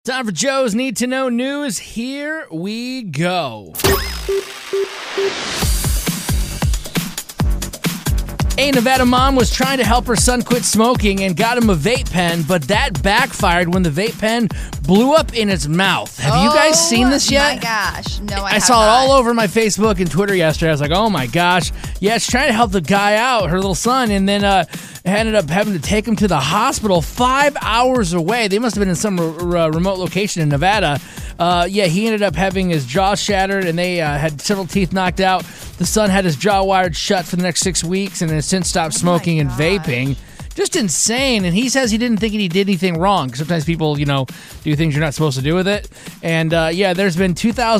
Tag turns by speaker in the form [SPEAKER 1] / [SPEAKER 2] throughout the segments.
[SPEAKER 1] Time for Joe's Need to Know News. Here we go. A Nevada mom was trying to help her son quit smoking and got him a vape pen, but that backfired when the vape pen blew up in his mouth. Have you guys seen this yet?
[SPEAKER 2] Oh my gosh. No,
[SPEAKER 1] I saw it all over my Facebook and Twitter yesterday. I was like, oh my gosh. Yeah, she's trying to help the guy out, her little son, and then ended up having to take him to the hospital 5 hours away. They must have been in some remote location in Nevada. He ended up having his jaw shattered, and they had several teeth knocked out. The son had his jaw wired shut for the next 6 weeks and has since stopped smoking and vaping. Just insane. And he says he didn't think he did anything wrong. Sometimes people, do things you're not supposed to do with it. And, there's been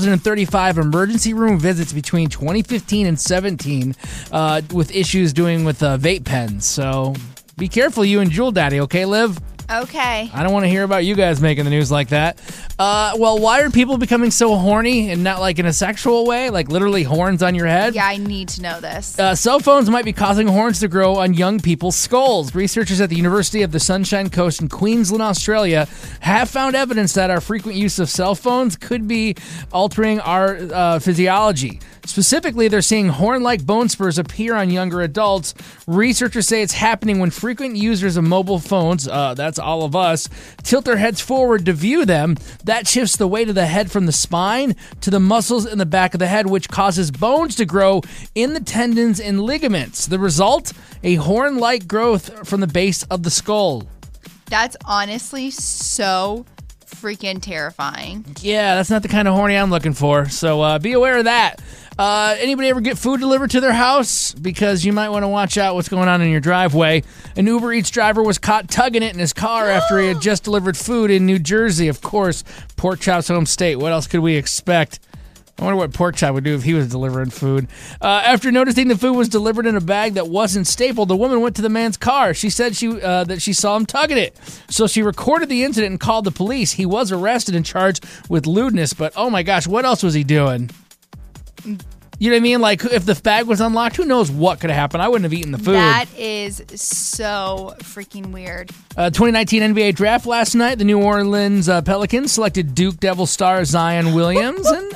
[SPEAKER 1] 2,035 emergency room visits between 2015 and 17 with issues doing with vape pens. So be careful, you and Jewel Daddy, okay, Liv?
[SPEAKER 2] Okay.
[SPEAKER 1] I don't want to hear about you guys making the news like that. Why are people becoming so horny and not like in a sexual way? Like literally horns on your head?
[SPEAKER 2] Yeah, I need to know this.
[SPEAKER 1] Cell phones might be causing horns to grow on young people's skulls. Researchers at the University of the Sunshine Coast in Queensland, Australia, have found evidence that our frequent use of cell phones could be altering our physiology. Specifically, they're seeing horn-like bone spurs appear on younger adults. Researchers say it's happening when frequent users of mobile phones, that's all of us, tilt their heads forward to view them. That shifts the weight of the head from the spine to the muscles in the back of the head, which causes bones to grow in the tendons and ligaments. The result? A horn-like growth from the base of the skull.
[SPEAKER 2] That's honestly so freaking terrifying.
[SPEAKER 1] Yeah, that's not the kind of horny I'm looking for, so be aware of that. Anybody ever get food delivered to their house? Because you might want to watch out what's going on in your driveway. An Uber Eats driver was caught tugging it in his car after he had just delivered food in New Jersey. Of course, Pork Chop's home state. What else could we expect? I wonder what Pork Chop would do if he was delivering food. After noticing the food was delivered in a bag that wasn't stapled, the woman went to the man's car. She said that she saw him tugging it. So she recorded the incident and called the police. He was arrested and charged with lewdness, but oh my gosh, what else was he doing? You know what I mean? Like, if the bag was unlocked, who knows what could have happened? I wouldn't have eaten the food.
[SPEAKER 2] That is so freaking weird.
[SPEAKER 1] 2019 NBA draft last night. The New Orleans Pelicans selected Duke Devil star Zion Williamson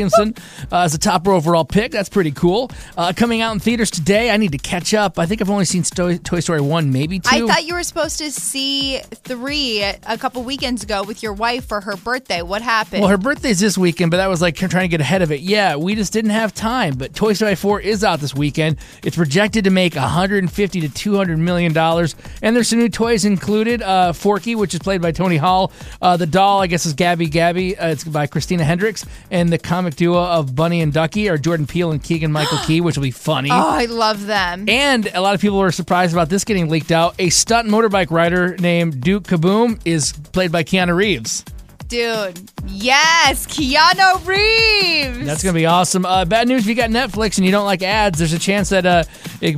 [SPEAKER 1] as a top overall pick. That's pretty cool. Coming out in theaters today. I need to catch up. I think I've only seen Toy Story 1, maybe 2.
[SPEAKER 2] I thought you were supposed to see 3 a couple weekends ago with your wife for her birthday. What happened?
[SPEAKER 1] Well, her birthday's this weekend, but that was like trying to get ahead of it. Yeah, we just didn't have time. But Toy Story 4 is out this weekend. It's projected to make $150 to $200 million. And there's some new toys included. Forky, which is played by Tony Hall. The doll, I guess, is Gabby. It's by Christina Hendricks. And the comic duo of Bunny and Ducky are Jordan Peele and Keegan-Michael Key, which will be funny.
[SPEAKER 2] Oh, I love them.
[SPEAKER 1] And a lot of people were surprised about this getting leaked out. A stunt motorbike rider named Duke Kaboom is played by Keanu Reeves.
[SPEAKER 2] Dude, yes, Keanu Reeves.
[SPEAKER 1] That's gonna be awesome. Bad news: if you got Netflix and you don't like ads, there's a chance that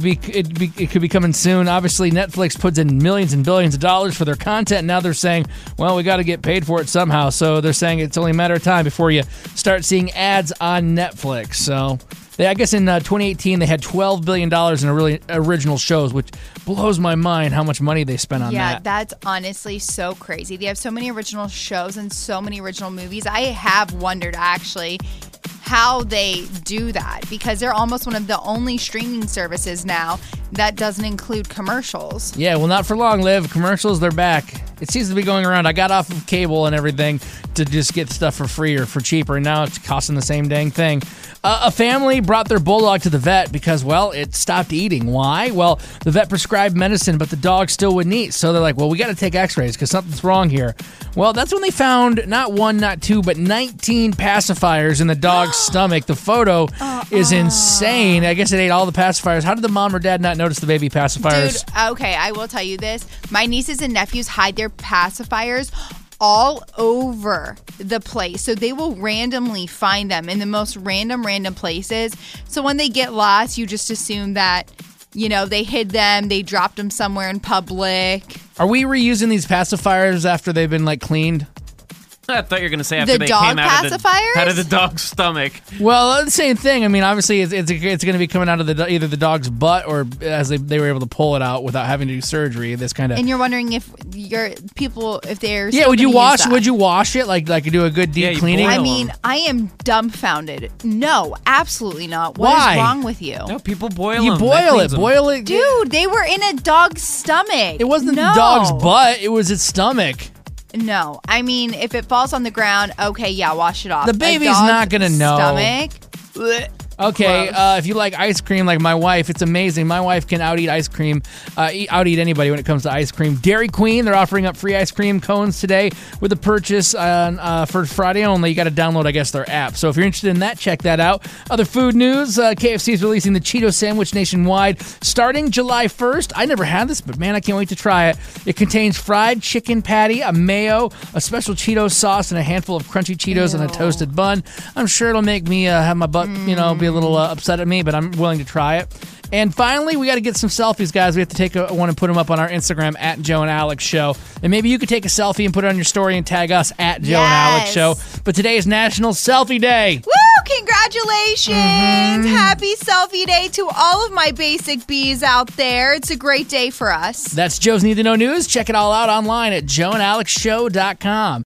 [SPEAKER 1] it could be coming soon. Obviously, Netflix puts in millions and billions of dollars for their content. Now they're saying, well, we got to get paid for it somehow. So they're saying it's only a matter of time before you start seeing ads on Netflix. So. I guess in 2018, they had $12 billion in original shows, which blows my mind how much money they spent on that.
[SPEAKER 2] Yeah, that's honestly so crazy. They have so many original shows and so many original movies. I have wondered, actually, how they do that, because they're almost one of the only streaming services now that doesn't include commercials.
[SPEAKER 1] Yeah, well, not for long, Liv. Commercials, they're back. It seems to be going around. I got off of cable and everything to just get stuff for free or for cheaper, and now it's costing the same dang thing. A family brought their bulldog to the vet because, well, it stopped eating. Why? Well, the vet prescribed medicine, but the dog still wouldn't eat. So they're like, well, we got to take x-rays because something's wrong here. Well, that's when they found not 1, not 2, but 19 pacifiers in the dog's stomach. The photo is insane. I guess it ate all the pacifiers. How did the mom or dad not notice the baby pacifiers?
[SPEAKER 2] Dude, okay, I will tell you this. My nieces and nephews hide their pacifiers all over the place. So they will randomly find them in the most random places. So when they get lost, you just assume that, they hid them, they dropped them somewhere in public.
[SPEAKER 1] Are we reusing these pacifiers after they've been, cleaned?
[SPEAKER 3] I thought you were going to say after
[SPEAKER 2] The
[SPEAKER 3] they
[SPEAKER 2] dog
[SPEAKER 3] came out of
[SPEAKER 2] pacifiers?
[SPEAKER 3] the dog's stomach.
[SPEAKER 1] Well, the same thing. I mean, obviously, it's going to be coming out of either the dog's butt or as they were able to pull it out without having to do surgery. This kind of.
[SPEAKER 2] And you're wondering if they're
[SPEAKER 1] Yeah,
[SPEAKER 2] still
[SPEAKER 1] would you
[SPEAKER 2] gonna use
[SPEAKER 1] wash?
[SPEAKER 2] that.
[SPEAKER 1] Would you wash it like do a good deep
[SPEAKER 3] Yeah, you
[SPEAKER 1] cleaning?
[SPEAKER 3] boil
[SPEAKER 2] I
[SPEAKER 3] them.
[SPEAKER 2] mean, I am dumbfounded. No, absolutely not. What
[SPEAKER 1] Why?
[SPEAKER 2] is wrong with you?
[SPEAKER 3] No, people boil
[SPEAKER 1] You
[SPEAKER 3] them.
[SPEAKER 1] boil it.
[SPEAKER 2] Dude, they were in a dog's stomach.
[SPEAKER 1] It wasn't
[SPEAKER 2] no.
[SPEAKER 1] the dog's butt. It was its stomach.
[SPEAKER 2] No. I mean, if it falls on the ground, okay, yeah, wash it off.
[SPEAKER 1] The
[SPEAKER 2] A
[SPEAKER 1] baby's
[SPEAKER 2] dog's
[SPEAKER 1] not gonna know.
[SPEAKER 2] Stomach. bleh.
[SPEAKER 1] Okay,
[SPEAKER 2] Gross.
[SPEAKER 1] if you like ice cream like my wife, it's amazing. My wife can out-eat ice cream, out-eat anybody when it comes to ice cream. Dairy Queen, they're offering up free ice cream cones today with a purchase for Friday only. You got to download, I guess, their app. So if you're interested in that, check that out. Other food news, KFC is releasing the Cheeto Sandwich nationwide starting July 1st. I never had this, but man, I can't wait to try it. It contains fried chicken patty, a mayo, a special Cheeto sauce, and a handful of crunchy Cheetos and a toasted bun. I'm sure it'll make me have my butt, be a little upset at me, but I'm willing to try it. And finally, we got to get some selfies, guys. We have to take one and put them up on our Instagram at Joe and Alex Show. And maybe you could take a selfie and put it on your story and tag us at Joe and Alex Show. But today is National Selfie Day.
[SPEAKER 2] Woo! Congratulations! Happy Selfie Day to all of my basic bees out there. It's a great day for us.
[SPEAKER 1] That's Joe's Need to Know News. Check it all out online at joeandalexshow.com.